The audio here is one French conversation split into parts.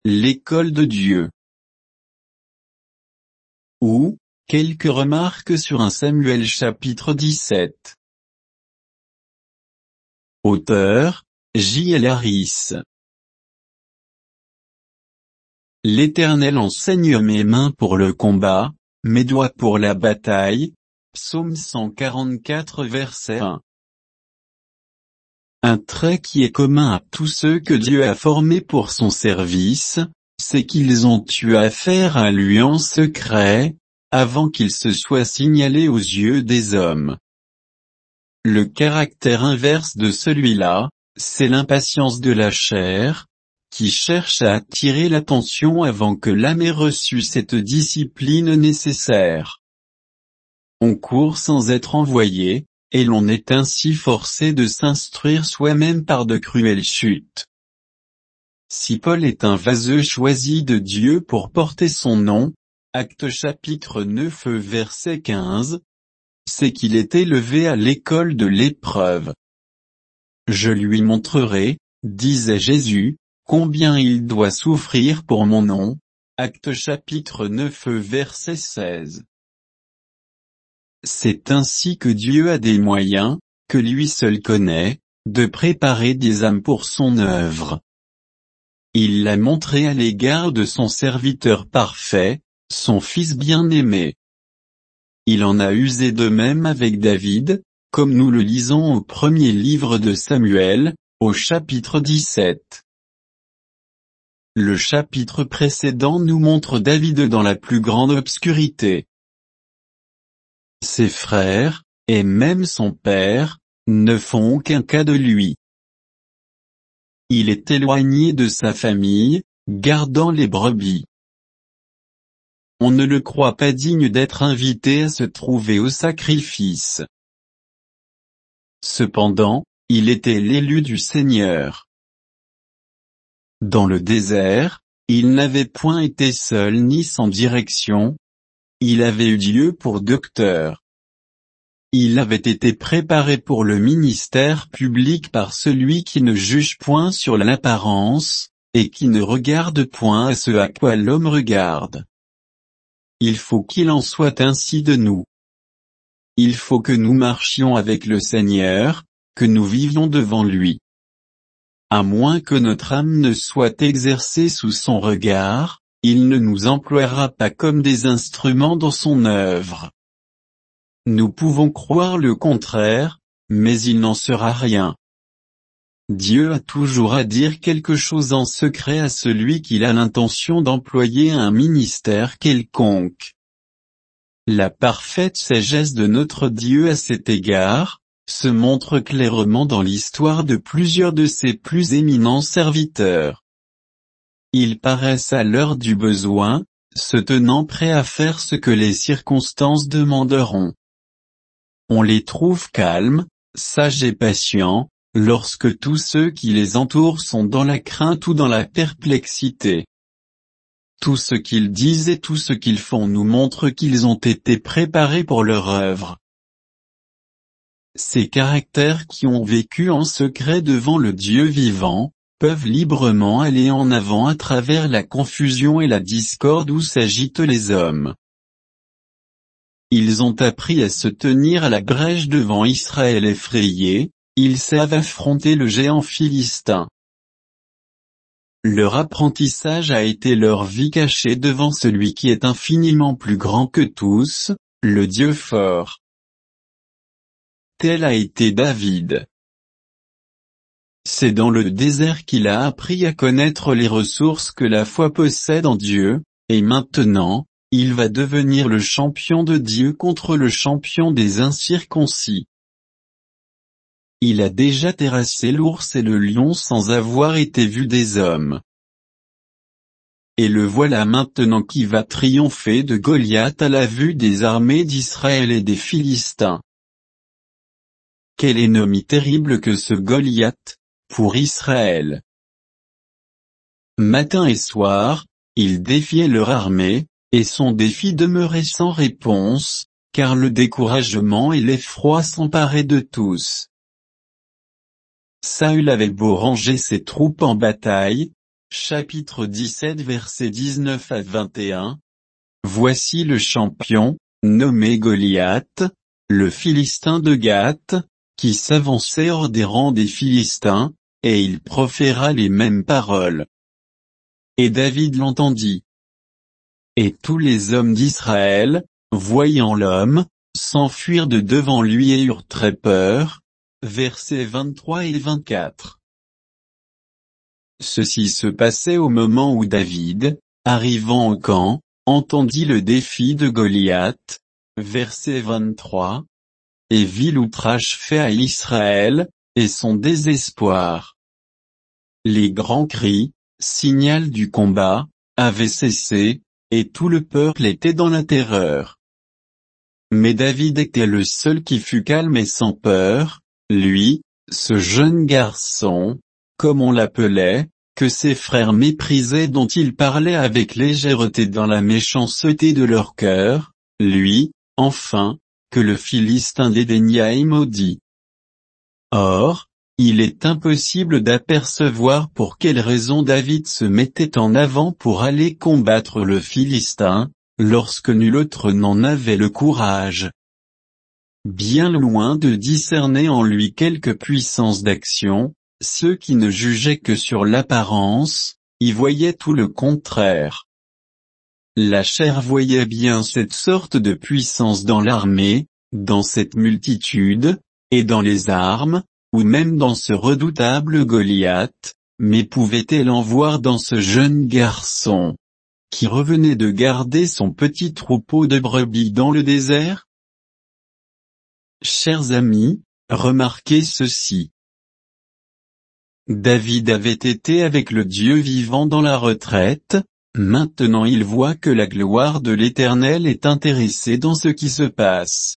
l'école de Dieu. Ou, quelques remarques sur 1 Samuel chapitre 17. Auteur, J.L. Harris. L'Éternel enseigne mes mains pour le combat, mes doigts pour la bataille. Psaume 144 verset 1. Un trait qui est commun à tous ceux que Dieu a formés pour son service, c'est qu'ils ont eu affaire à lui en secret, avant qu'il se soit signalé aux yeux des hommes. Le caractère inverse de celui-là, c'est l'impatience de la chair, qui cherche à attirer l'attention avant que l'âme ait reçu cette discipline nécessaire. On court sans être envoyé, et l'on est ainsi forcé de s'instruire soi-même par de cruelles chutes. Si Paul est un vaseux choisi de Dieu pour porter son nom, Actes chapitre 9 verset 15, c'est qu'il est élevé à l'école de l'épreuve. Je lui montrerai, disait Jésus, combien il doit souffrir pour mon nom. Actes chapitre 9 verset 16. C'est ainsi que Dieu a des moyens, que lui seul connaît, de préparer des âmes pour son œuvre. Il l'a montré à l'égard de son serviteur parfait, son fils bien-aimé. Il en a usé de même avec David, comme nous le lisons au premier livre de Samuel, au chapitre 17. Le chapitre précédent nous montre David dans la plus grande obscurité. Ses frères, et même son père, ne font aucun cas de lui. Il est éloigné de sa famille, gardant les brebis. On ne le croit pas digne d'être invité à se trouver au sacrifice. Cependant, il était l'élu du Seigneur. Dans le désert, il n'avait point été seul ni sans direction. Il avait eu Dieu pour docteur. Il avait été préparé pour le ministère public par celui qui ne juge point sur l'apparence, et qui ne regarde point à ce à quoi l'homme regarde. Il faut qu'il en soit ainsi de nous. Il faut que nous marchions avec le Seigneur, que nous vivions devant lui. À moins que notre âme ne soit exercée sous son regard, il ne nous emploiera pas comme des instruments dans son œuvre. Nous pouvons croire le contraire, mais il n'en sera rien. Dieu a toujours à dire quelque chose en secret à celui qu'il a l'intention d'employer à un ministère quelconque. La parfaite sagesse de notre Dieu à cet égard, se montre clairement dans l'histoire de plusieurs de ses plus éminents serviteurs. Ils paraissent à l'heure du besoin, se tenant prêts à faire ce que les circonstances demanderont. On les trouve calmes, sages et patients, lorsque tous ceux qui les entourent sont dans la crainte ou dans la perplexité. Tout ce qu'ils disent et tout ce qu'ils font nous montre qu'ils ont été préparés pour leur œuvre. Ces caractères qui ont vécu en secret devant le Dieu vivant, peuvent librement aller en avant à travers la confusion et la discorde où s'agitent les hommes. Ils ont appris à se tenir à la brèche devant Israël effrayé, ils savent affronter le géant philistin. Leur apprentissage a été leur vie cachée devant celui qui est infiniment plus grand que tous, le Dieu fort. Tel a été David. C'est dans le désert qu'il a appris à connaître les ressources que la foi possède en Dieu, et maintenant, il va devenir le champion de Dieu contre le champion des incirconcis. Il a déjà terrassé l'ours et le lion sans avoir été vu des hommes. Et le voilà maintenant qui va triompher de Goliath à la vue des armées d'Israël et des Philistins. Quel ennemi terrible que ce Goliath, pour Israël. Matin et soir, il défiait leur armée, et son défi demeurait sans réponse, car le découragement et l'effroi s'emparaient de tous. Saül avait beau ranger ses troupes en bataille, Chapitre 17 versets 19 à 21. Voici le champion, nommé Goliath, le Philistin de Gath, qui s'avançait hors des rangs des Philistins, et il proféra les mêmes paroles. Et David l'entendit. Et tous les hommes d'Israël, voyant l'homme, s'enfuirent de devant lui et eurent très peur. Versets 23 et 24. Ceci se passait au moment où David, arrivant au camp, entendit le défi de Goliath. Verset 23. Et vit l'outrage fait à Israël, et son désespoir. Les grands cris, signal du combat, avaient cessé, et tout le peuple était dans la terreur. Mais David était le seul qui fut calme et sans peur, lui, ce jeune garçon, comme on l'appelait, que ses frères méprisaient, dont il parlait avec légèreté dans la méchanceté de leur cœur, lui, enfin, que le Philistin dédaigna et maudit. Or, il est impossible d'apercevoir pour quelle raison David se mettait en avant pour aller combattre le Philistin, lorsque nul autre n'en avait le courage. Bien loin de discerner en lui quelque puissance d'action, ceux qui ne jugeaient que sur l'apparence, y voyaient tout le contraire. La chair voyait bien cette sorte de puissance dans l'armée, dans cette multitude, et dans les armes, ou même dans ce redoutable Goliath, mais pouvait-elle en voir dans ce jeune garçon, qui revenait de garder son petit troupeau de brebis dans le désert? Chers amis, remarquez ceci. David avait été avec le Dieu vivant dans la retraite, maintenant il voit que la gloire de l'Éternel est intéressée dans ce qui se passe.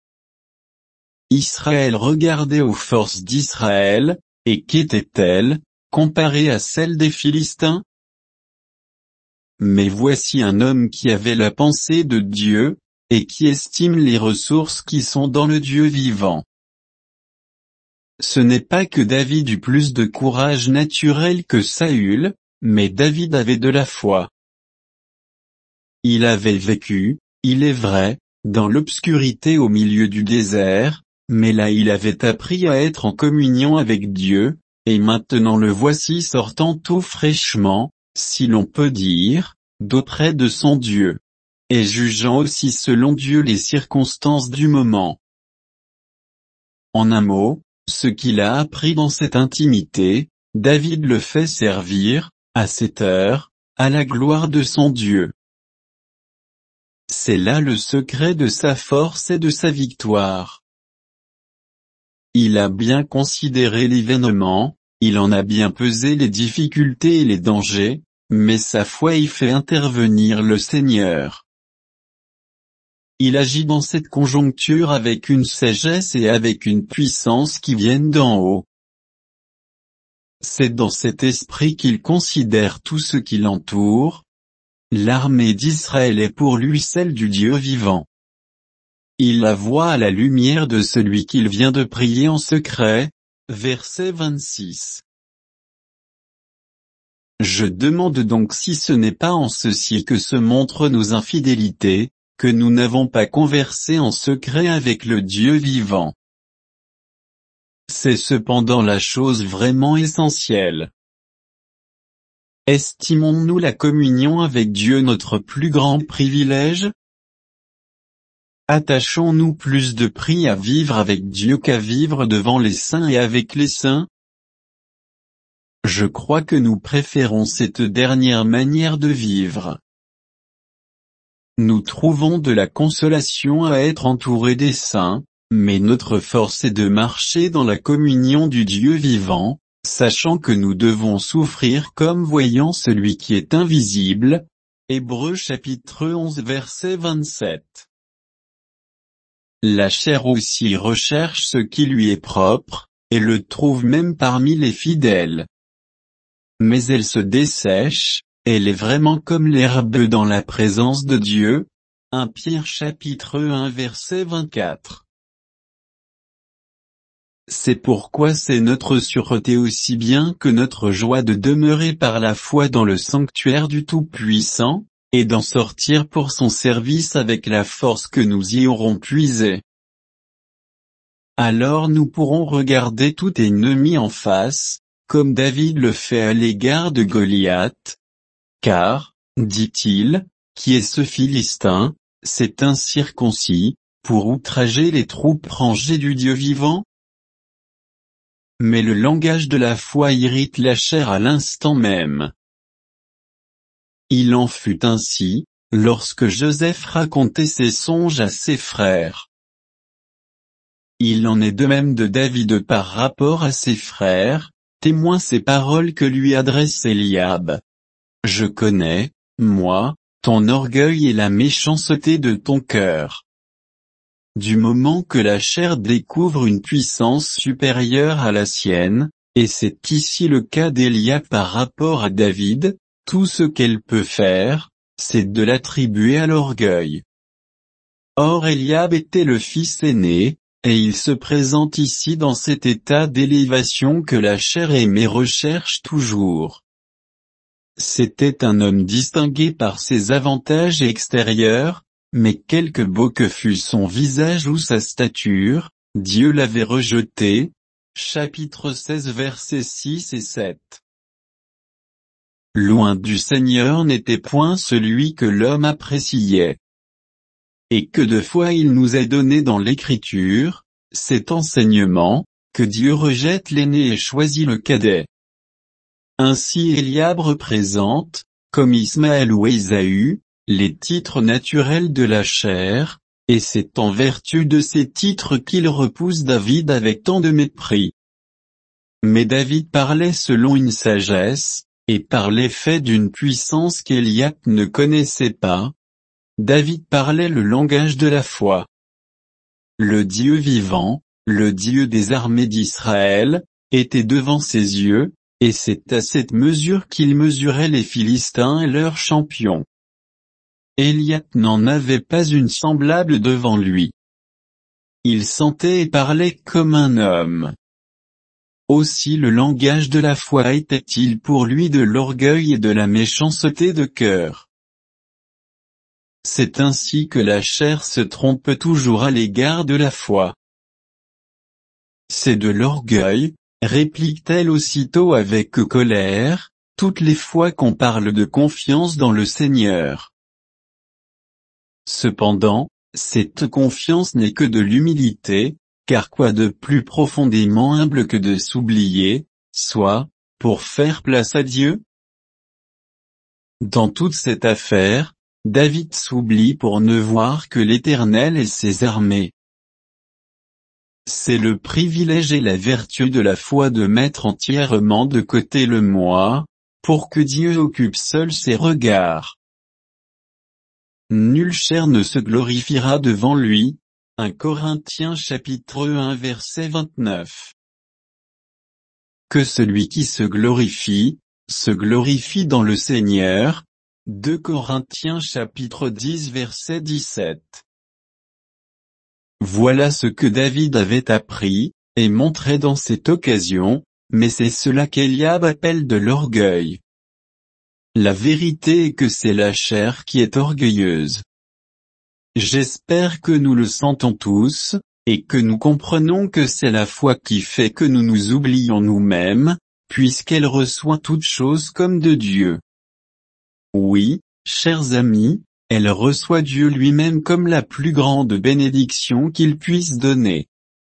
Israël regardait aux forces d'Israël, et qu'étaient-elles, comparées à celles des Philistins? Mais voici un homme qui avait la pensée de Dieu, et qui estime les ressources qui sont dans le Dieu vivant. Ce n'est pas que David eut plus de courage naturel que Saül, mais David avait de la foi. Il avait vécu, il est vrai, dans l'obscurité au milieu du désert, mais là il avait appris à être en communion avec Dieu, et maintenant le voici sortant tout fraîchement, si l'on peut dire, d'auprès de son Dieu, et jugeant aussi selon Dieu les circonstances du moment. En un mot, ce qu'il a appris dans cette intimité, David le fait servir, à cette heure, à la gloire de son Dieu. C'est là le secret de sa force et de sa victoire. Il a bien considéré l'événement, il en a bien pesé les difficultés et les dangers, mais sa foi y fait intervenir le Seigneur. Il agit dans cette conjoncture avec une sagesse et avec une puissance qui viennent d'en haut. C'est dans cet esprit qu'il considère tout ce qui l'entoure. L'armée d'Israël est pour lui celle du Dieu vivant. Il la voit à la lumière de celui qu'il vient de prier en secret. Verset 26. Je demande donc si ce n'est pas en ceci que se montrent nos infidélités, que nous n'avons pas conversé en secret avec le Dieu vivant. C'est cependant la chose vraiment essentielle. Estimons-nous la communion avec Dieu notre plus grand privilège? Attachons-nous plus de prix à vivre avec Dieu qu'à vivre devant les saints et avec les saints? Je crois que nous préférons cette dernière manière de vivre. Nous trouvons de la consolation à être entourés des saints, mais notre force est de marcher dans la communion du Dieu vivant, sachant que nous devons souffrir comme voyant celui qui est invisible. Hébreux chapitre 11 verset 27. La chair aussi recherche ce qui lui est propre, et le trouve même parmi les fidèles. Mais elle se dessèche, elle est vraiment comme l'herbe dans la présence de Dieu. 1 Pierre chapitre 1 verset 24. c'est pourquoi c'est notre sûreté aussi bien que notre joie de demeurer par la foi dans le sanctuaire du Tout-Puissant, et d'en sortir pour son service avec la force que nous y aurons puisée. Alors nous pourrons regarder tout ennemi en face, comme David le fait à l'égard de Goliath. Car, dit-il, qui est ce Philistin, c'est incirconcis, pour outrager les troupes rangées du Dieu vivant? Mais le langage de la foi irrite la chair à l'instant même. Il en fut ainsi, lorsque Joseph racontait ses songes à ses frères. Il en est de même de David par rapport à ses frères, témoin ces paroles que lui adresse Eliab. Je connais, moi, ton orgueil et la méchanceté de ton cœur. Du moment que la chair découvre une puissance supérieure à la sienne, et c'est ici le cas d'Eliab par rapport à David, tout ce qu'elle peut faire, c'est de l'attribuer à l'orgueil. Or Eliab était le fils aîné, et il se présente ici dans cet état d'élévation que la chair aimée recherche toujours. C'était un homme distingué par ses avantages extérieurs, mais quelque beau que fût son visage ou sa stature, Dieu l'avait rejeté. Chapitre 16 versets 6 et 7. Loin du Seigneur n'était point celui que l'homme appréciait. Et que de fois il nous est donné dans l'Écriture, cet enseignement, que Dieu rejette l'aîné et choisit le cadet. Ainsi Eliab représente, comme Ismaël ou Ésaü, les titres naturels de la chair, et c'est en vertu de ces titres qu'il repousse David avec tant de mépris. Mais David parlait selon une sagesse, et par l'effet d'une puissance qu'Eliab ne connaissait pas. David parlait le langage de la foi. Le Dieu vivant, le Dieu des armées d'Israël, était devant ses yeux, et c'est à cette mesure qu'il mesurait les Philistins et leurs champions. Eliab n'en avait pas une semblable devant lui. Il sentait et parlait comme un homme. Aussi le langage de la foi était-il pour lui de l'orgueil et de la méchanceté de cœur. C'est ainsi que la chair se trompe toujours à l'égard de la foi. C'est de l'orgueil, réplique-t-elle aussitôt avec colère, toutes les fois qu'on parle de confiance dans le Seigneur. Cependant, cette confiance n'est que de l'humilité, car quoi de plus profondément humble que de s'oublier, soit, pour faire place à Dieu? Dans toute cette affaire, David s'oublie pour ne voir que l'Éternel et ses armées. C'est le privilège et la vertu de la foi de mettre entièrement de côté le moi, pour que Dieu occupe seul ses regards. Nulle chair ne se glorifiera devant lui. 1 Corinthiens chapitre 1 verset 29. Que celui qui se glorifie dans le Seigneur. 2 Corinthiens chapitre 10 verset 17. Voilà ce que David avait appris, et montré dans cette occasion, mais c'est cela qu'Eliab appelle de l'orgueil. La vérité est que c'est la chair qui est orgueilleuse. J'espère que nous le sentons tous, et que nous comprenons que c'est la foi qui fait que nous nous oublions nous-mêmes, puisqu'elle reçoit toutes choses comme de Dieu. Oui, chers amis, elle reçoit Dieu lui-même comme la plus grande bénédiction qu'il puisse donner.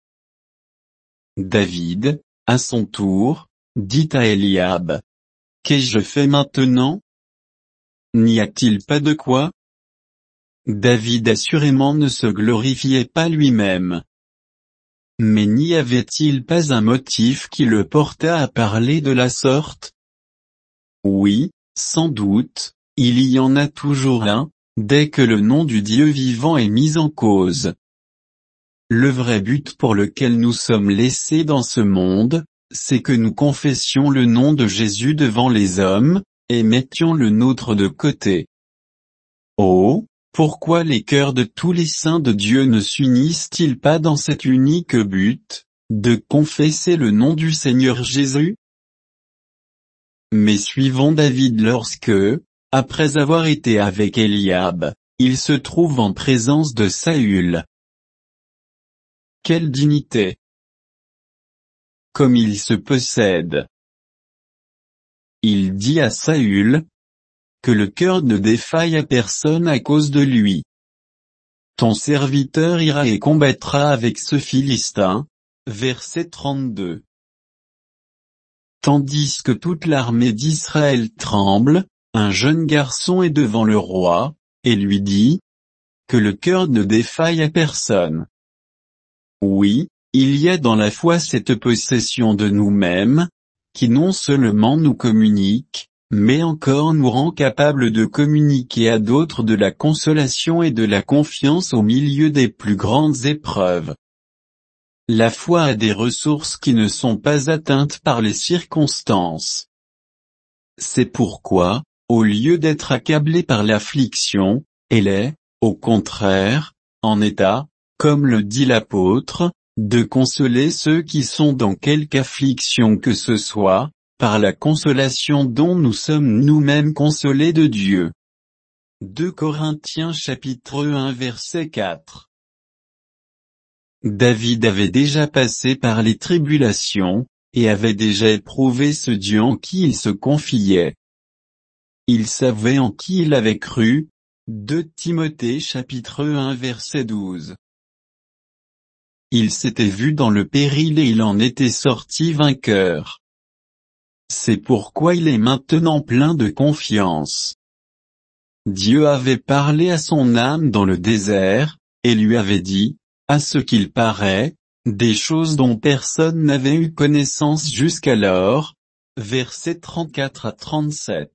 David, à son tour, dit à Eliab: Qu'ai-je fait maintenant? N'y a-t-il pas de quoi? David assurément ne se glorifiait pas lui-même. Mais n'y avait-il pas un motif qui le porta à parler de la sorte? Oui, sans doute, il y en a toujours un, dès que le nom du Dieu vivant est mis en cause. Le vrai but pour lequel nous sommes laissés dans ce monde, c'est que nous confessions le nom de Jésus devant les hommes, et mettions le nôtre de côté. Oh, pourquoi les cœurs de tous les saints de Dieu ne s'unissent-ils pas dans cet unique but, de confesser le nom du Seigneur Jésus? Mais suivons David lorsque, après avoir été avec Eliab, il se trouve en présence de Saül. Quelle dignité! Comme il se possède! Il dit à Saül, que le cœur ne défaille à personne à cause de lui. Ton serviteur ira et combattra avec ce Philistin. Verset 32. Tandis que toute l'armée d'Israël tremble, un jeune garçon est devant le roi, et lui dit, que le cœur ne défaille à personne. Oui, il y a dans la foi cette possession de nous-mêmes, qui non seulement nous communique, mais encore nous rend capables de communiquer à d'autres de la consolation et de la confiance au milieu des plus grandes épreuves. La foi a des ressources qui ne sont pas atteintes par les circonstances. C'est pourquoi, au lieu d'être accablée par l'affliction, elle est, au contraire, en état, comme le dit l'apôtre, de consoler ceux qui sont dans quelque affliction que ce soit, par la consolation dont nous sommes nous-mêmes consolés de Dieu. 2 Corinthiens chapitre 1 verset 4. David avait déjà passé par les tribulations, et avait déjà éprouvé ce Dieu en qui il se confiait. Il savait en qui il avait cru. 2 Timothée chapitre 1 verset 12. Il s'était vu dans le péril et il en était sorti vainqueur. C'est pourquoi il est maintenant plein de confiance. Dieu avait parlé à son âme dans le désert, et lui avait dit, à ce qu'il paraît, des choses dont personne n'avait eu connaissance jusqu'alors. Versets 34 à 37.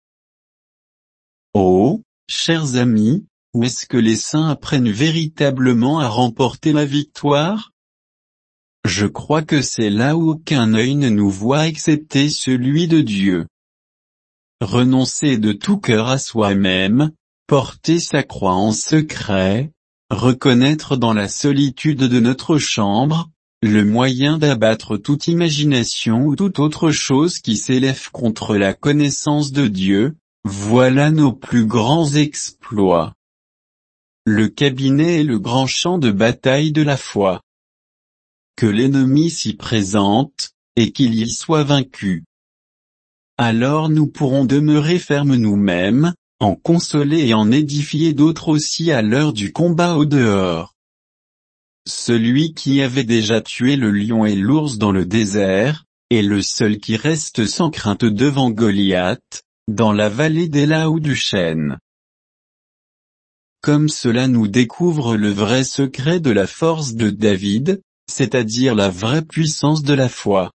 Oh, chers amis, où est-ce que les saints apprennent véritablement à remporter la victoire? Je crois que c'est là où aucun œil ne nous voit excepté celui de Dieu. Renoncer de tout cœur à soi-même, porter sa croix en secret, reconnaître dans la solitude de notre chambre, le moyen d'abattre toute imagination ou toute autre chose qui s'élève contre la connaissance de Dieu, voilà nos plus grands exploits. Le cabinet est le grand champ de bataille de la foi. Que l'ennemi s'y présente, et qu'il y soit vaincu. Alors nous pourrons demeurer fermes nous-mêmes, en consoler et en édifier d'autres aussi à l'heure du combat au dehors. Celui qui avait déjà tué le lion et l'ours dans le désert, est le seul qui reste sans crainte devant Goliath, dans la vallée d'Éla ou du chêne. Comme cela nous découvre le vrai secret de la force de David, c'est-à-dire la vraie puissance de la foi.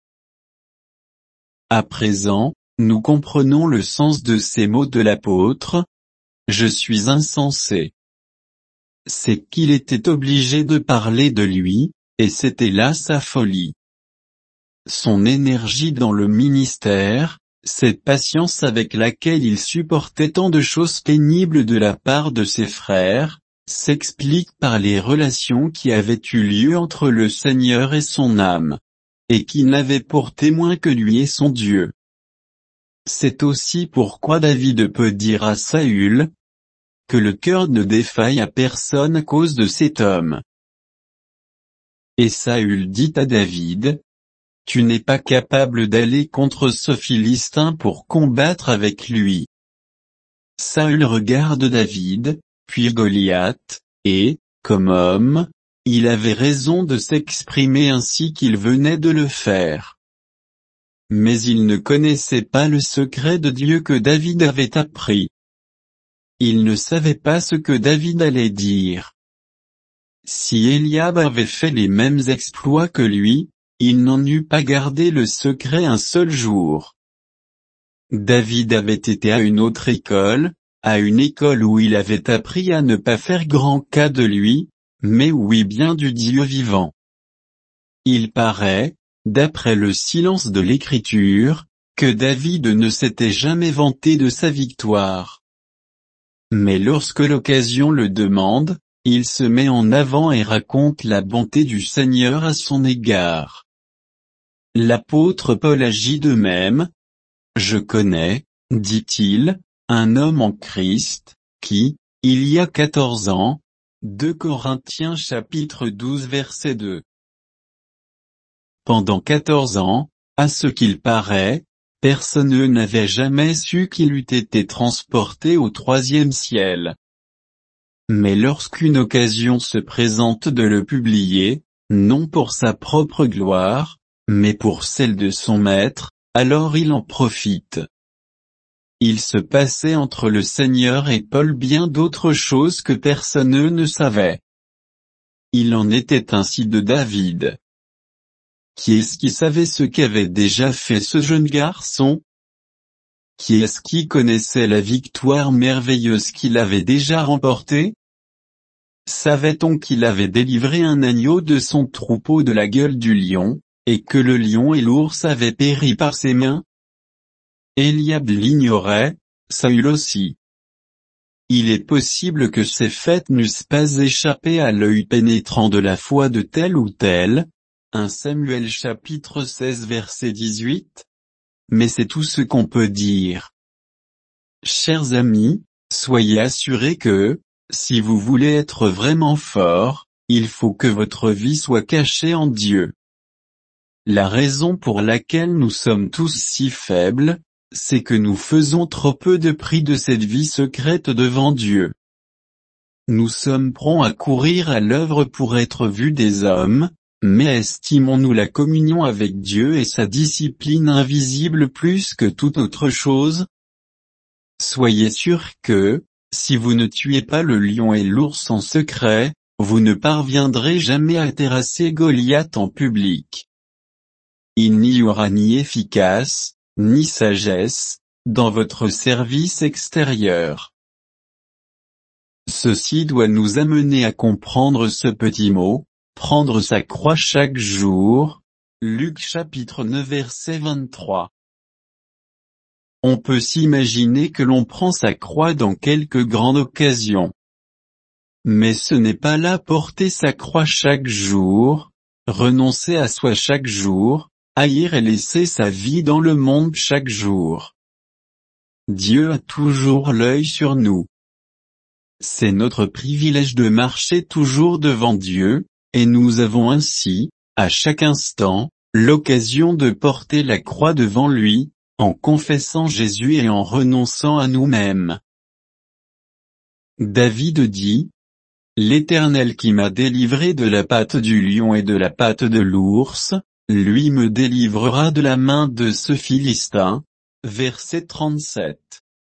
À présent, nous comprenons le sens de ces mots de l'apôtre. Je suis insensé. C'est qu'il était obligé de parler de lui, et c'était là sa folie. Son énergie dans le ministère, cette patience avec laquelle il supportait tant de choses pénibles de la part de ses frères, s'explique par les relations qui avaient eu lieu entre le Seigneur et son âme, et qui n'avaient pour témoin que lui et son Dieu. C'est aussi pourquoi David peut dire à Saül, que le cœur ne défaille à personne à cause de cet homme. Et Saül dit à David, tu n'es pas capable d'aller contre ce Philistin pour combattre avec lui. Saül regarde David, puis Goliath, et, comme homme, il avait raison de s'exprimer ainsi qu'il venait de le faire. Mais il ne connaissait pas le secret de Dieu que David avait appris. Il ne savait pas ce que David allait dire. Si Eliab avait fait les mêmes exploits que lui, il n'en eût pas gardé le secret un seul jour. David avait été à une autre école, à une école où il avait appris à ne pas faire grand cas de lui, mais oui bien du Dieu vivant. Il paraît, d'après le silence de l'Écriture, que David ne s'était jamais vanté de sa victoire. Mais lorsque l'occasion le demande, il se met en avant et raconte la bonté du Seigneur à son égard. L'apôtre Paul agit de même. Je connais, dit-il, un homme en Christ, qui, il y a 14 ans, 2 Corinthiens chapitre 12 verset 2. Pendant 14 ans, à ce qu'il paraît, personne n'avait jamais su qu'il eût été transporté au 3e ciel. Mais lorsqu'une occasion se présente de le publier, non pour sa propre gloire, mais pour celle de son maître, alors il en profite. Il se passait entre le Seigneur et Paul bien d'autres choses que personne ne savait. Il en était ainsi de David. Qui est-ce qui savait ce qu'avait déjà fait ce jeune garçon? Qui est-ce qui connaissait la victoire merveilleuse qu'il avait déjà remportée? Savait-on qu'il avait délivré un agneau de son troupeau de la gueule du lion, et que le lion et l'ours avaient péri par ses mains? Eliab l'ignorait, Saül aussi. Il est possible que ces faits n'eussent pas échappé à l'œil pénétrant de la foi de tel ou tel, 1 Samuel chapitre 16 verset 18. Mais c'est tout ce qu'on peut dire. Chers amis, soyez assurés que, si vous voulez être vraiment fort, il faut que votre vie soit cachée en Dieu. La raison pour laquelle nous sommes tous si faibles, c'est que nous faisons trop peu de prix de cette vie secrète devant Dieu. Nous sommes prompts à courir à l'œuvre pour être vus des hommes, mais estimons-nous la communion avec Dieu et sa discipline invisible plus que toute autre chose? Soyez sûrs que, si vous ne tuez pas le lion et l'ours en secret, vous ne parviendrez jamais à terrasser Goliath en public. Il n'y aura ni efficace, ni sagesse, dans votre service extérieur. Ceci doit nous amener à comprendre ce petit mot, prendre sa croix chaque jour. Luc chapitre 9 verset 23. On peut s'imaginer que l'on prend sa croix dans quelque grande occasion. Mais ce n'est pas là porter sa croix chaque jour, renoncer à soi chaque jour, haïr et laisser sa vie dans le monde chaque jour. Dieu a toujours l'œil sur nous. C'est notre privilège de marcher toujours devant Dieu, et nous avons ainsi, à chaque instant, l'occasion de porter la croix devant lui, en confessant Jésus et en renonçant à nous-mêmes. David dit, « L'Éternel qui m'a délivré de la patte du lion et de la patte de l'ours, lui me délivrera de la main de ce Philistin. » Verset 37.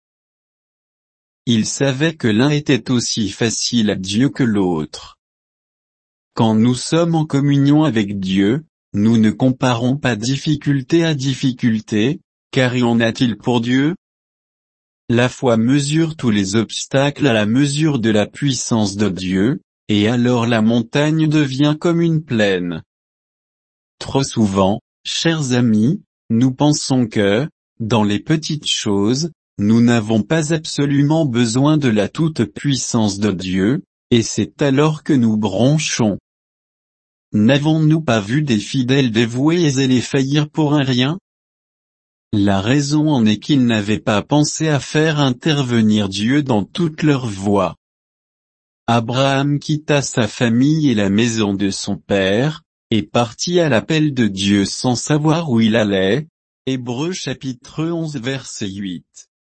Il savait que l'un était aussi facile à Dieu que l'autre. Quand nous sommes en communion avec Dieu, nous ne comparons pas difficulté à difficulté, car y en a-t-il pour Dieu? La foi mesure tous les obstacles à la mesure de la puissance de Dieu, et alors la montagne devient comme une plaine. Trop souvent, chers amis, nous pensons que, dans les petites choses, nous n'avons pas absolument besoin de la toute-puissance de Dieu, et c'est alors que nous bronchons. N'avons-nous pas vu des fidèles dévoués et zélés faillir pour un rien? La raison en est qu'ils n'avaient pas pensé à faire intervenir Dieu dans toutes leurs voies. Abraham quitta sa famille et la maison de son père, et partit à l'appel de Dieu sans savoir où il allait. Hébreux chapitre 11 verset 8.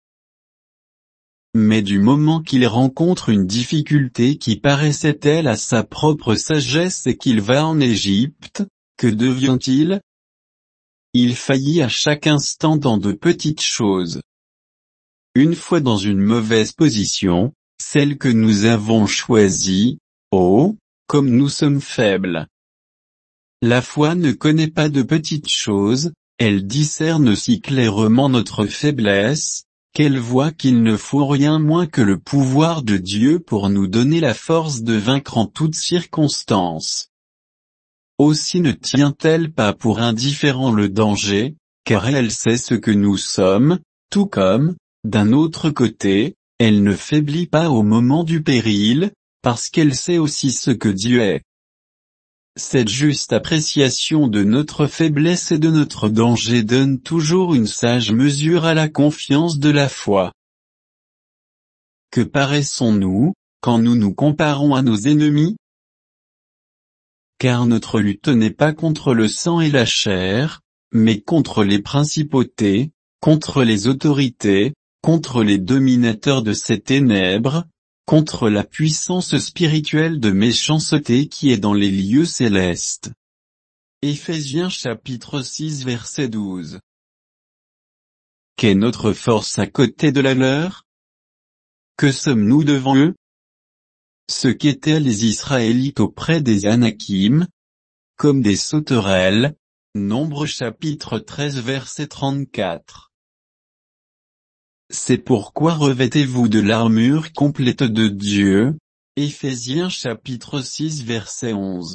Mais du moment qu'il rencontre une difficulté qui paraissait telle à sa propre sagesse et qu'il va en Égypte, que devient-il? Il faillit à chaque instant dans de petites choses. Une fois dans une mauvaise position, celle que nous avons choisie, oh, comme nous sommes faibles. La foi ne connaît pas de petites choses, elle discerne si clairement notre faiblesse, qu'elle voit qu'il ne faut rien moins que le pouvoir de Dieu pour nous donner la force de vaincre en toutes circonstances. Aussi ne tient-elle pas pour indifférent le danger, car elle sait ce que nous sommes, tout comme, d'un autre côté, elle ne faiblit pas au moment du péril, parce qu'elle sait aussi ce que Dieu est. Cette juste appréciation de notre faiblesse et de notre danger donne toujours une sage mesure à la confiance de la foi. Que paraissons-nous, quand nous nous comparons à nos ennemis? Car notre lutte n'est pas contre le sang et la chair, mais contre les principautés, contre les autorités, contre les dominateurs de ces ténèbres, contre la puissance spirituelle de méchanceté qui est dans les lieux célestes. Éphésiens chapitre 6 verset 12. Qu'est notre force à côté de la leur? Que sommes-nous devant eux? Ce qu'étaient les Israélites auprès des Anakim, comme des sauterelles. Nombre chapitre 13 verset 34. C'est pourquoi revêtez-vous de l'armure complète de Dieu. Éphésiens chapitre 6 verset 11.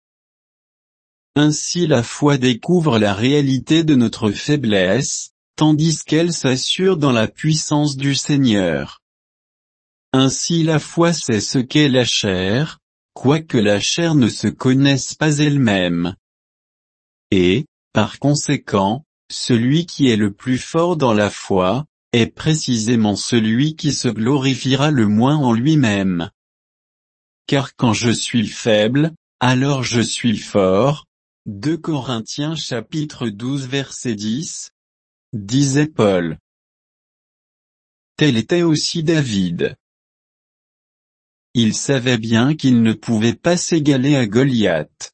Ainsi la foi découvre la réalité de notre faiblesse, tandis qu'elle s'assure dans la puissance du Seigneur. Ainsi la foi sait ce qu'est la chair, quoique la chair ne se connaisse pas elle-même. Et, par conséquent, celui qui est le plus fort dans la foi, est précisément celui qui se glorifiera le moins en lui-même. Car quand je suis faible, alors je suis fort. 2 Corinthiens chapitre 12 verset 10, disait Paul. Tel était aussi David. Il savait bien qu'il ne pouvait pas s'égaler à Goliath.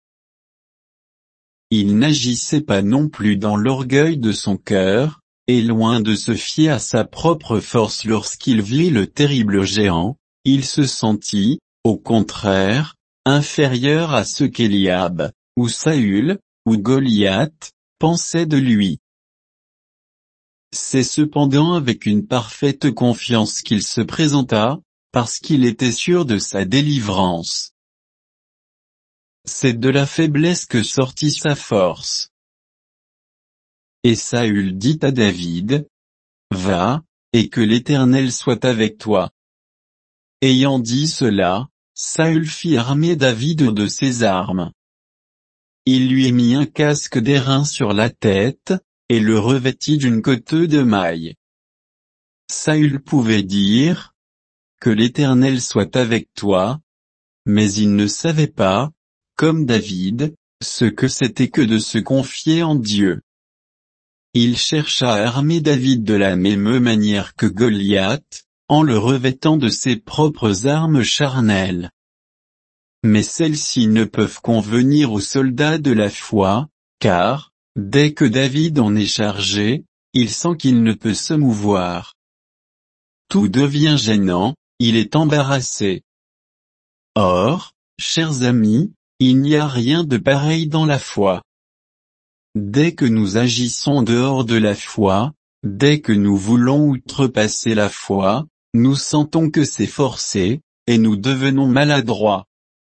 Il n'agissait pas non plus dans l'orgueil de son cœur, et loin de se fier à sa propre force lorsqu'il vit le terrible géant, il se sentit, au contraire, inférieur à ce qu'Éliab, ou Saül, ou Goliath, pensaient de lui. C'est cependant avec une parfaite confiance qu'il se présenta, parce qu'il était sûr de sa délivrance. C'est de la faiblesse que sortit sa force. Et Saül dit à David, « Va, et que l'Éternel soit avec toi. » Ayant dit cela, Saül fit armer David de ses armes. Il lui mit un casque d'airain sur la tête, et le revêtit d'une cotte de mailles. Saül pouvait dire, « Que l'Éternel soit avec toi », mais il ne savait pas, comme David, ce que c'était que de se confier en Dieu. Il chercha à armer David de la même manière que Goliath, en le revêtant de ses propres armes charnelles. Mais celles-ci ne peuvent convenir aux soldats de la foi, car, dès que David en est chargé, il sent qu'il ne peut se mouvoir. Tout devient gênant, il est embarrassé. Or, chers amis, il n'y a rien de pareil dans la foi. Dès que nous agissons dehors de la foi, dès que nous voulons outrepasser la foi, nous sentons que c'est forcé, et nous devenons maladroits.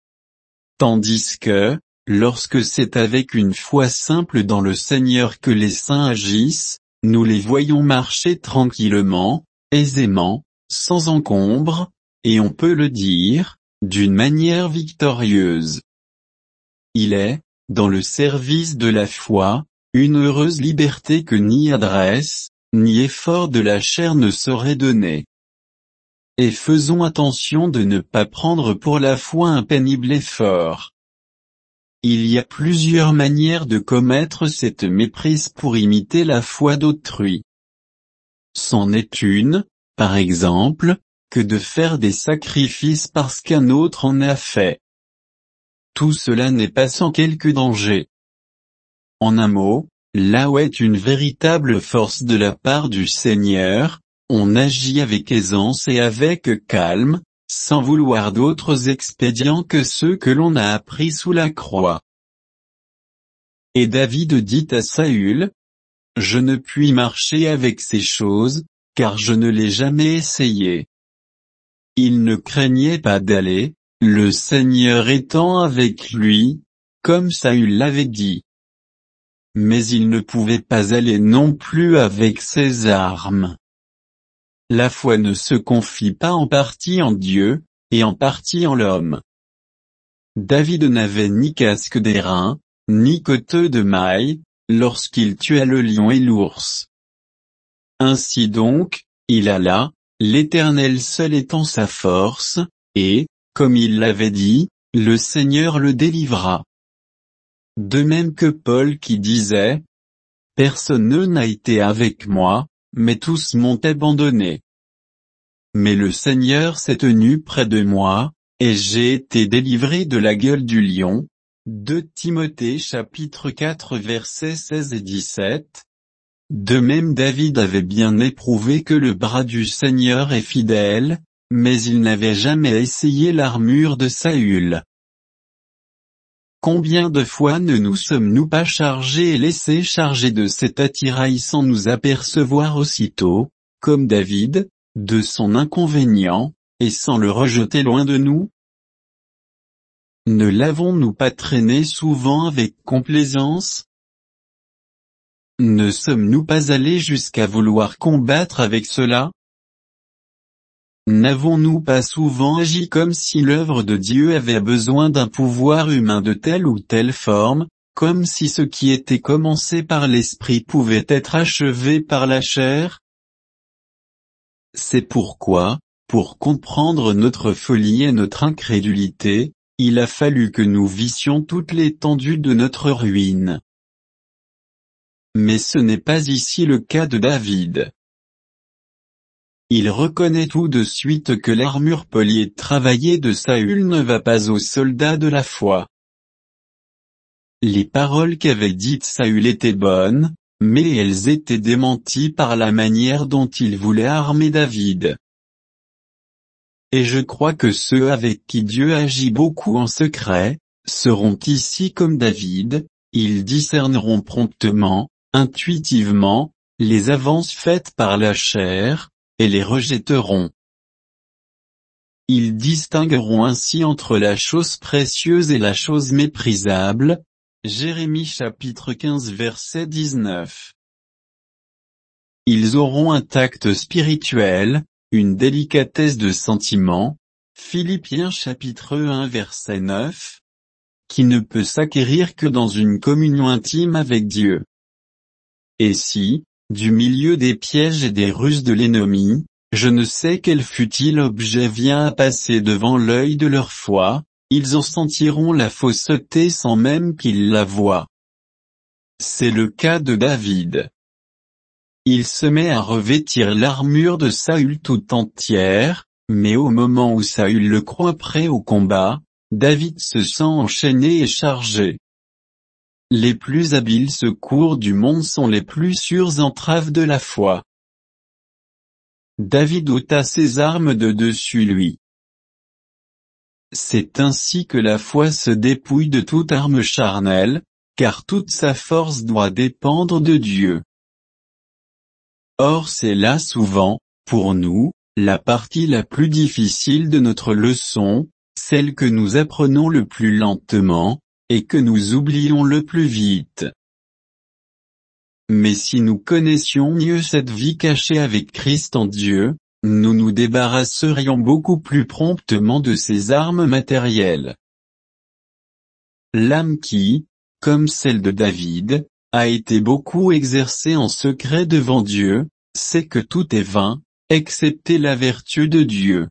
Tandis que, lorsque c'est avec une foi simple dans le Seigneur que les saints agissent, nous les voyons marcher tranquillement, aisément, sans encombre, et on peut le dire, d'une manière victorieuse. Il est, dans le service de la foi, une heureuse liberté que ni adresse, ni effort de la chair ne saurait donner. Et faisons attention de ne pas prendre pour la foi un pénible effort. Il y a plusieurs manières de commettre cette méprise pour imiter la foi d'autrui. C'en est une, par exemple, que de faire des sacrifices parce qu'un autre en a fait. Tout cela n'est pas sans quelque danger. En un mot, là où est une véritable force de la part du Seigneur, on agit avec aisance et avec calme, sans vouloir d'autres expédients que ceux que l'on a appris sous la croix. Et David dit à Saül, « Je ne puis marcher avec ces choses, car je ne l'ai jamais essayé. » Il ne craignait pas d'aller, le Seigneur étant avec lui, comme Saül l'avait dit. Mais il ne pouvait pas aller non plus avec ses armes. La foi ne se confie pas en partie en Dieu, et en partie en l'homme. David n'avait ni casque d'airain, ni côteau de mailles, lorsqu'il tua le lion et l'ours. Ainsi donc, il alla, l'Éternel seul étant sa force, et, comme il l'avait dit, le Seigneur le délivra. De même que Paul qui disait, « Personne n'a été avec moi, mais tous m'ont abandonné. Mais le Seigneur s'est tenu près de moi, et j'ai été délivré de la gueule du lion. » 2 Timothée chapitre 4 versets 16 et 17. De même David avait bien éprouvé que le bras du Seigneur est fidèle, mais il n'avait jamais essayé l'armure de Saül. Combien de fois ne nous sommes-nous pas chargés et laissés charger de cet attirail sans nous apercevoir aussitôt, comme David, de son inconvénient, et sans le rejeter loin de nous? Ne l'avons-nous pas traîné souvent avec complaisance? Ne sommes-nous pas allés jusqu'à vouloir combattre avec cela? N'avons-nous pas souvent agi comme si l'œuvre de Dieu avait besoin d'un pouvoir humain de telle ou telle forme, comme si ce qui était commencé par l'esprit pouvait être achevé par la chair? C'est pourquoi, pour comprendre notre folie et notre incrédulité, il a fallu que nous vissions toute l'étendue de notre ruine. Mais ce n'est pas ici le cas de David. Il reconnaît tout de suite que l'armure polie et travaillée de Saül ne va pas aux soldats de la foi. Les paroles qu'avait dites Saül étaient bonnes, mais elles étaient démenties par la manière dont il voulait armer David. Et je crois que ceux avec qui Dieu agit beaucoup en secret, seront ici comme David, ils discerneront promptement, intuitivement, les avances faites par la chair, et les rejetteront. Ils distingueront ainsi entre la chose précieuse et la chose méprisable. Jérémie chapitre 15 verset 19. Ils auront un tact spirituel, une délicatesse de sentiment, Philippiens chapitre 1 verset 9, qui ne peut s'acquérir que dans une communion intime avec Dieu. Et si, du milieu des pièges et des ruses de l'ennemi, je ne sais quel futile objet vient à passer devant l'œil de leur foi, ils en sentiront la fausseté sans même qu'ils la voient. C'est le cas de David. Il se met à revêtir l'armure de Saül tout entière, mais au moment où Saül le croit prêt au combat, David se sent enchaîné et chargé. Les plus habiles secours du monde sont les plus sûres entraves de la foi. David ôta ses armes de dessus lui. C'est ainsi que la foi se dépouille de toute arme charnelle, car toute sa force doit dépendre de Dieu. Or c'est là souvent, pour nous, la partie la plus difficile de notre leçon, celle que nous apprenons le plus lentement, et que nous oublions le plus vite. Mais si nous connaissions mieux cette vie cachée avec Christ en Dieu, nous nous débarrasserions beaucoup plus promptement de ces armes matérielles. L'âme qui, comme celle de David, a été beaucoup exercée en secret devant Dieu, sait que tout est vain, excepté la vertu de Dieu.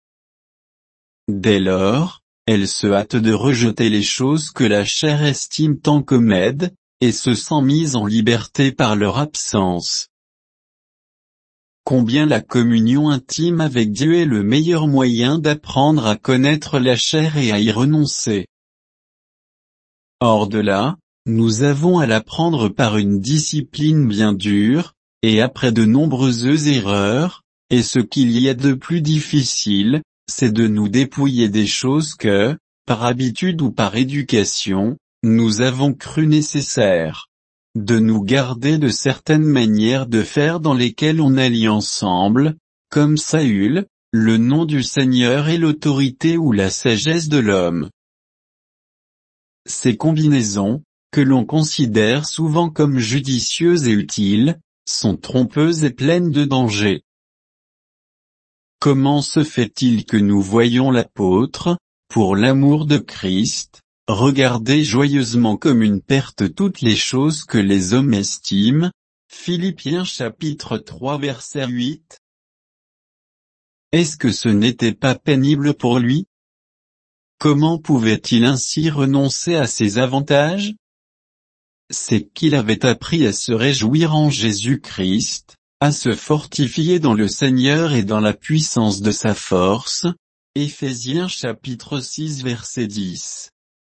Dès lors, elle se hâte de rejeter les choses que la chair estime tant commode, et se sent mise en liberté par leur absence. Combien la communion intime avec Dieu est le meilleur moyen d'apprendre à connaître la chair et à y renoncer. Hors de là, nous avons à l'apprendre par une discipline bien dure, et après de nombreuses erreurs, et ce qu'il y a de plus difficile, c'est de nous dépouiller des choses que, par habitude ou par éducation, nous avons cru nécessaires. De nous garder de certaines manières de faire dans lesquelles on allie ensemble, comme Saül, le nom du Seigneur et l'autorité ou la sagesse de l'homme. Ces combinaisons, que l'on considère souvent comme judicieuses et utiles, sont trompeuses et pleines de dangers. Comment se fait-il que nous voyons l'apôtre, pour l'amour de Christ, regarder joyeusement comme une perte toutes les choses que les hommes estiment? Philippiens chapitre 3 verset 8. Est-ce que ce n'était pas pénible pour lui? Comment pouvait-il ainsi renoncer à ses avantages? C'est qu'il avait appris à se réjouir en Jésus-Christ, à se fortifier dans le Seigneur et dans la puissance de sa force. Éphésiens chapitre 6 verset 10.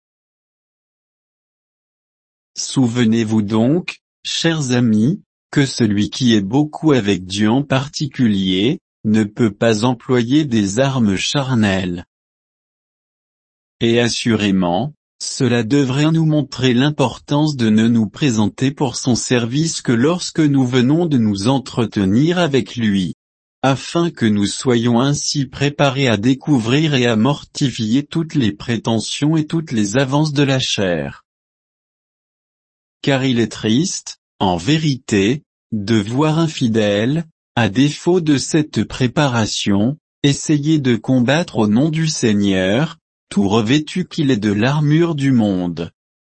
Souvenez-vous donc, chers amis, que celui qui est beaucoup avec Dieu en particulier, ne peut pas employer des armes charnelles. Et assurément, cela devrait nous montrer l'importance de ne nous présenter pour son service que lorsque nous venons de nous entretenir avec lui, afin que nous soyons ainsi préparés à découvrir et à mortifier toutes les prétentions et toutes les avances de la chair. Car il est triste, en vérité, de voir un fidèle, à défaut de cette préparation, essayer de combattre au nom du Seigneur, tout revêtu qu'il est de l'armure du monde.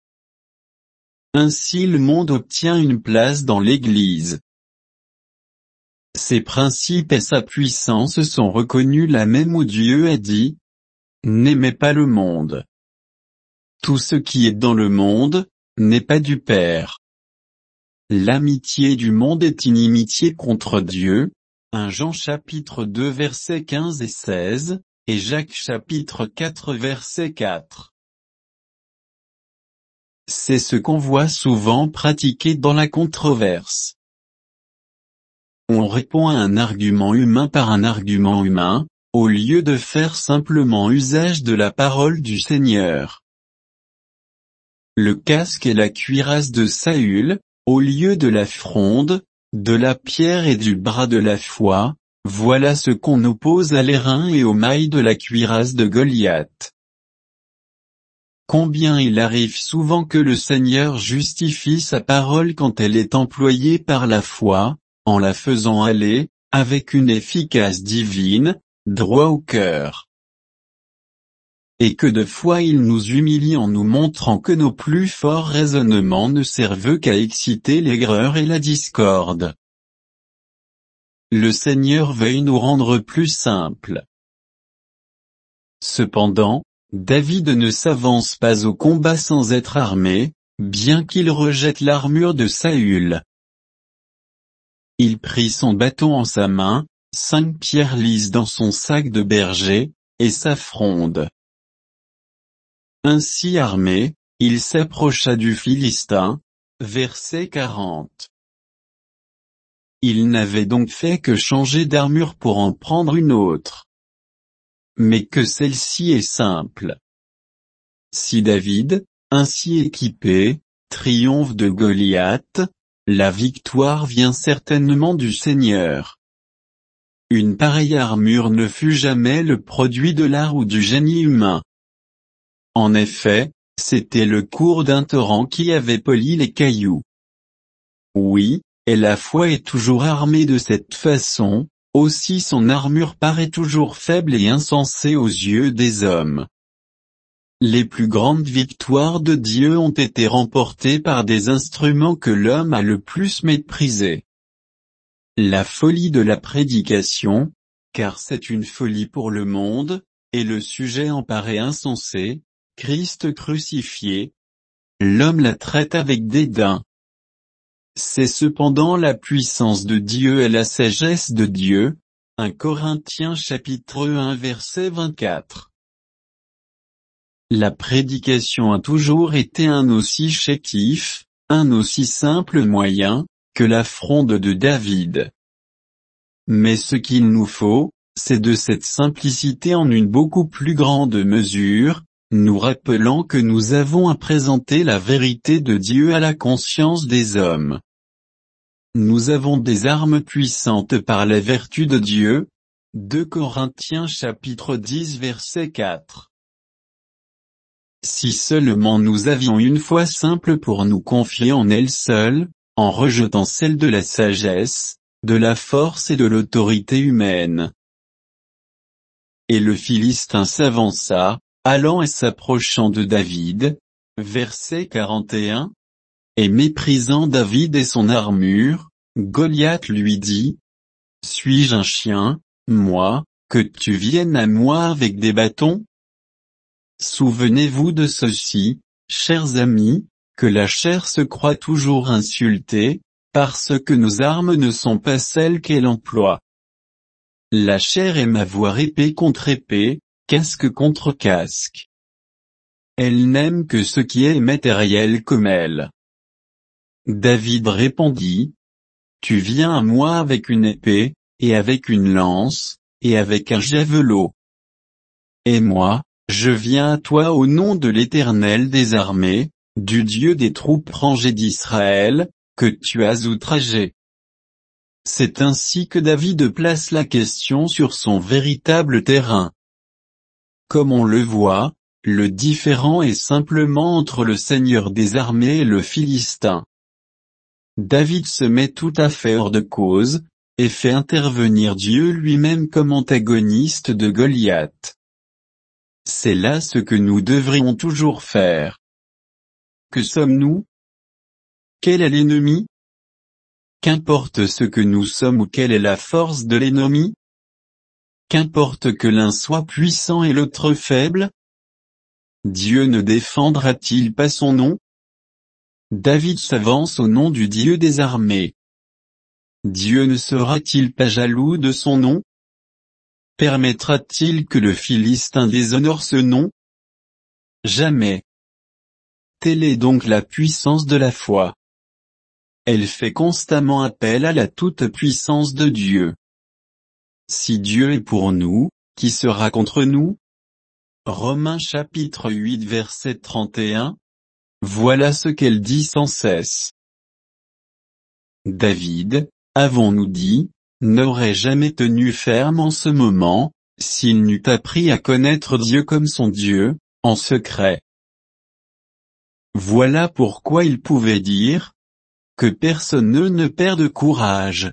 Ainsi le monde obtient une place dans l'Église. Ses principes et sa puissance sont reconnus là même où Dieu a dit « N'aimez pas le monde. Tout ce qui est dans le monde, n'est pas du Père. L'amitié du monde est inimitié contre Dieu. » 1 Jean chapitre 2 versets 15 et 16. Et Jacques chapitre 4 verset 4. C'est ce qu'on voit souvent pratiqué dans la controverse. On répond à un argument humain par un argument humain, au lieu de faire simplement usage de la parole du Seigneur. Le casque et la cuirasse de Saül, au lieu de la fronde, de la pierre et du bras de la foi, voilà ce qu'on oppose à l'airain et aux mailles de la cuirasse de Goliath. Combien il arrive souvent que le Seigneur justifie sa parole quand elle est employée par la foi, en la faisant aller, avec une efficace divine, droit au cœur. Et que de fois il nous humilie en nous montrant que nos plus forts raisonnements ne servent qu'à exciter l'aigreur et la discorde. Le Seigneur veuille nous rendre plus simples. Cependant, David ne s'avance pas au combat sans être armé, bien qu'il rejette l'armure de Saül. Il prit son bâton en sa main, 5 pierres lisses dans son sac de berger, et sa fronde. Ainsi armé, il s'approcha du Philistin. Verset 40. Il n'avait donc fait que changer d'armure pour en prendre une autre. Mais que celle-ci est simple. Si David, ainsi équipé, triomphe de Goliath, la victoire vient certainement du Seigneur. Une pareille armure ne fut jamais le produit de l'art ou du génie humain. En effet, c'était le cours d'un torrent qui avait poli les cailloux. Oui, et la foi est toujours armée de cette façon, aussi son armure paraît toujours faible et insensée aux yeux des hommes. Les plus grandes victoires de Dieu ont été remportées par des instruments que l'homme a le plus méprisés. La folie de la prédication, car c'est une folie pour le monde, et le sujet en paraît insensé, Christ crucifié. L'homme la traite avec dédain. C'est cependant la puissance de Dieu et la sagesse de Dieu. 1 Corinthiens chapitre 1 verset 24. La prédication a toujours été un aussi chétif, un aussi simple moyen, que la fronde de David. Mais ce qu'il nous faut, c'est de cette simplicité en une beaucoup plus grande mesure, nous rappelant que nous avons à présenter la vérité de Dieu à la conscience des hommes. Nous avons des armes puissantes par la vertu de Dieu. 2 Corinthiens chapitre 10 verset 4. Si seulement nous avions une foi simple pour nous confier en elle seule, en rejetant celle de la sagesse, de la force et de l'autorité humaine. Et le Philistin s'avança, allant et s'approchant de David. Verset 41. Et méprisant David et son armure, Goliath lui dit: Suis-je un chien, moi, que tu viennes à moi avec des bâtons? Souvenez-vous de ceci, chers amis, que la chair se croit toujours insultée, parce que nos armes ne sont pas celles qu'elle emploie. La chair aime avoir épée contre épée, casque contre casque. Elle n'aime que ce qui est matériel comme elle. David répondit: Tu viens à moi avec une épée, et avec une lance, et avec un javelot. Et moi, je viens à toi au nom de l'Éternel des armées, du Dieu des troupes rangées d'Israël, que tu as outragé. C'est ainsi que David place la question sur son véritable terrain. Comme on le voit, le différend est simplement entre le Seigneur des armées et le Philistin. David se met tout à fait hors de cause, et fait intervenir Dieu lui-même comme antagoniste de Goliath. C'est là ce que nous devrions toujours faire. Que sommes-nous? Quel est l'ennemi? Qu'importe ce que nous sommes ou quelle est la force de l'ennemi? Qu'importe que l'un soit puissant et l'autre faible? Dieu ne défendra-t-il pas son nom? David s'avance au nom du Dieu des armées. Dieu ne sera-t-il pas jaloux de son nom? Permettra-t-il que le Philistin déshonore ce nom? Jamais. Telle est donc la puissance de la foi. Elle fait constamment appel à la toute-puissance de Dieu. Si Dieu est pour nous, qui sera contre nous? Romains chapitre 8 verset 31. Voilà ce qu'elle dit sans cesse. David, avons-nous dit, n'aurait jamais tenu ferme en ce moment, s'il n'eût appris à connaître Dieu comme son Dieu, en secret. Voilà pourquoi il pouvait dire que personne ne perde courage.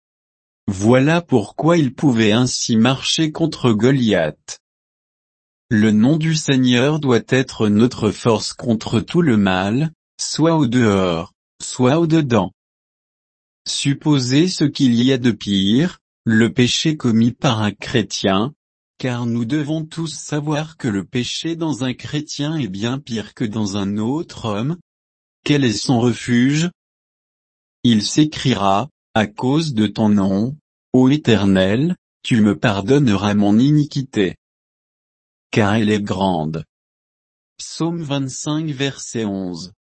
Voilà pourquoi il pouvait ainsi marcher contre Goliath. Le nom du Seigneur doit être notre force contre tout le mal, soit au dehors, soit au dedans. Supposez ce qu'il y a de pire, le péché commis par un chrétien, car nous devons tous savoir que le péché dans un chrétien est bien pire que dans un autre homme. Quel est son refuge? Il s'écriera, à cause de ton nom, ô Éternel, tu me pardonneras mon iniquité. Car elle est grande. Psaume 25 verset 11.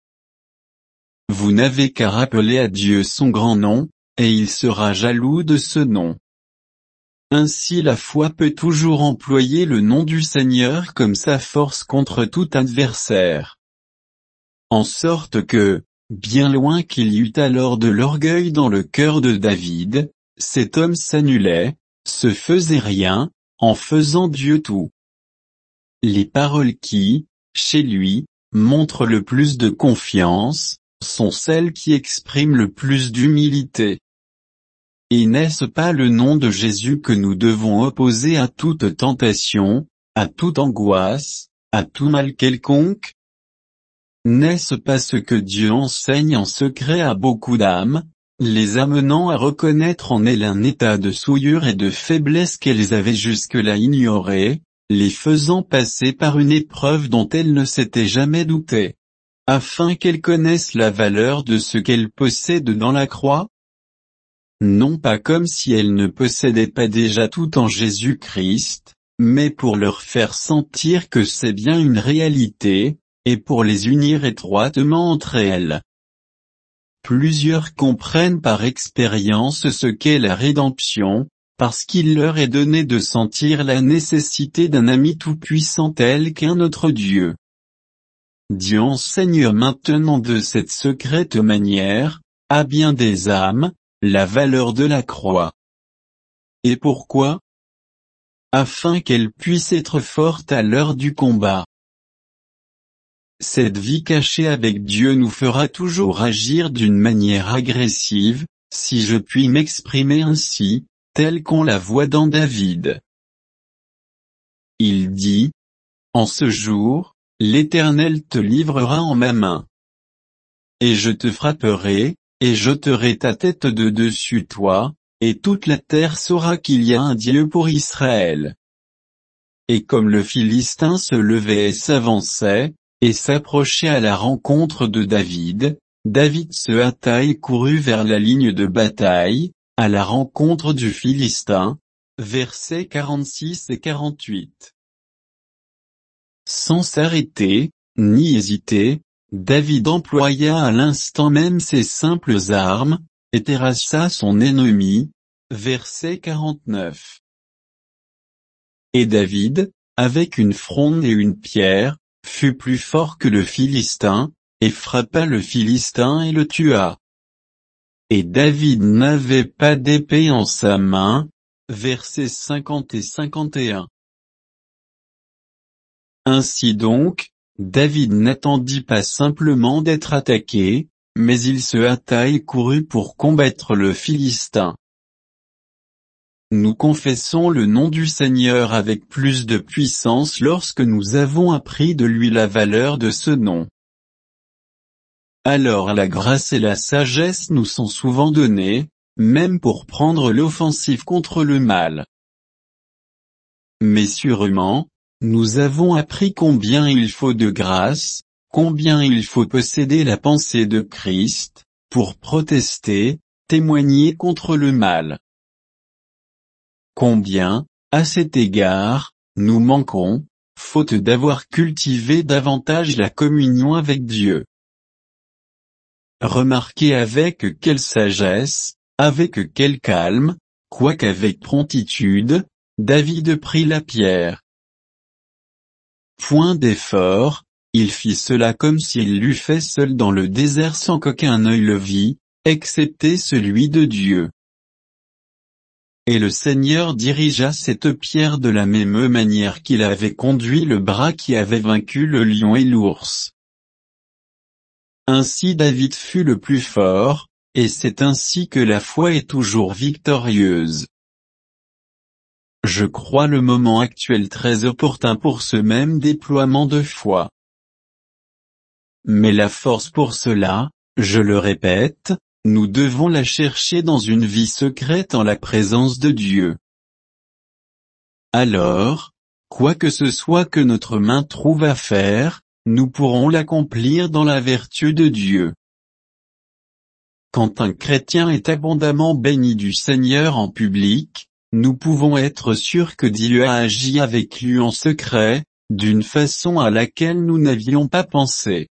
Vous n'avez qu'à rappeler à Dieu son grand nom, et il sera jaloux de ce nom. Ainsi la foi peut toujours employer le nom du Seigneur comme sa force contre tout adversaire. En sorte que, bien loin qu'il y eût alors de l'orgueil dans le cœur de David, cet homme s'annulait, se faisait rien, en faisant Dieu tout. Les paroles qui, chez lui, montrent le plus de confiance, sont celles qui expriment le plus d'humilité. Et n'est-ce pas le nom de Jésus que nous devons opposer à toute tentation, à toute angoisse, à tout mal quelconque? N'est-ce pas ce que Dieu enseigne en secret à beaucoup d'âmes, les amenant à reconnaître en elles un état de souillure et de faiblesse qu'elles avaient jusque-là ignoré, les faisant passer par une épreuve dont elles ne s'étaient jamais doutées, afin qu'elles connaissent la valeur de ce qu'elles possèdent dans la croix? Non pas comme si elles ne possédaient pas déjà tout en Jésus-Christ, mais pour leur faire sentir que c'est bien une réalité, et pour les unir étroitement entre elles. Plusieurs comprennent par expérience ce qu'est la rédemption, parce qu'il leur est donné de sentir la nécessité d'un ami tout-puissant tel qu'un notre Dieu. Dieu enseigne maintenant de cette secrète manière, à bien des âmes, la valeur de la croix. Et pourquoi? Afin qu'elles puissent être fortes à l'heure du combat. Cette vie cachée avec Dieu nous fera toujours agir d'une manière agressive, si je puis m'exprimer ainsi, telle qu'on la voit dans David. il dit: En ce jour, l'Éternel te livrera en ma main. Et je te frapperai, et j'ôterai ta tête de dessus toi, et toute la terre saura qu'il y a un Dieu pour Israël. Et comme le Philistin se levait et s'avançait, et s'approchait à la rencontre de David, David se hâta et courut vers la ligne de bataille, à la rencontre du Philistin. Versets 46 et 48. Sans s'arrêter, ni hésiter, David employa à l'instant même ses simples armes, et terrassa son ennemi. Verset 49. Et David, avec une fronde et une pierre, fut plus fort que le Philistin, et frappa le Philistin et le tua. Et David n'avait pas d'épée en sa main. Versets 50 et 51. Ainsi donc, David n'attendit pas simplement d'être attaqué, mais il se hâta et courut pour combattre le Philistin. Nous confessons le nom du Seigneur avec plus de puissance lorsque nous avons appris de lui la valeur de ce nom. Alors la grâce et la sagesse nous sont souvent données, même pour prendre l'offensive contre le mal. Mais sûrement, nous avons appris combien il faut de grâce, combien il faut posséder la pensée de Christ, pour protester, témoigner contre le mal. Combien, à cet égard, nous manquons, faute d'avoir cultivé davantage la communion avec Dieu. Remarquez avec quelle sagesse, avec quel calme, quoiqu'avec promptitude, David prit la pierre. Point d'effort, il fit cela comme s'il l'eût fait seul dans le désert sans qu'aucun œil le vît, excepté celui de Dieu. Et le Seigneur dirigea cette pierre de la même manière qu'il avait conduit le bras qui avait vaincu le lion et l'ours. Ainsi David fut le plus fort, et c'est ainsi que la foi est toujours victorieuse. Je crois le moment actuel très opportun pour ce même déploiement de foi. Mais la force pour cela, je le répète, nous devons la chercher dans une vie secrète en la présence de Dieu. Alors, quoi que ce soit que notre main trouve à faire, nous pourrons l'accomplir dans la vertu de Dieu. Quand un chrétien est abondamment béni du Seigneur en public, nous pouvons être sûrs que Dieu a agi avec lui en secret, d'une façon à laquelle nous n'avions pas pensé.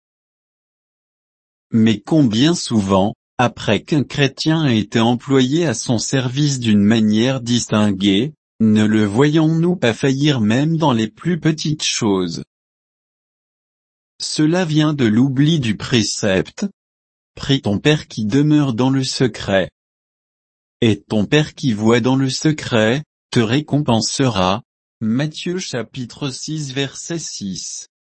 Mais combien souvent, après qu'un chrétien a été employé à son service d'une manière distinguée, ne le voyons-nous pas faillir même dans les plus petites choses? Cela vient de l'oubli du précepte. Prie ton Père qui demeure dans le secret. Et ton Père qui voit dans le secret, te récompensera. Matthieu chapitre 6 verset 6.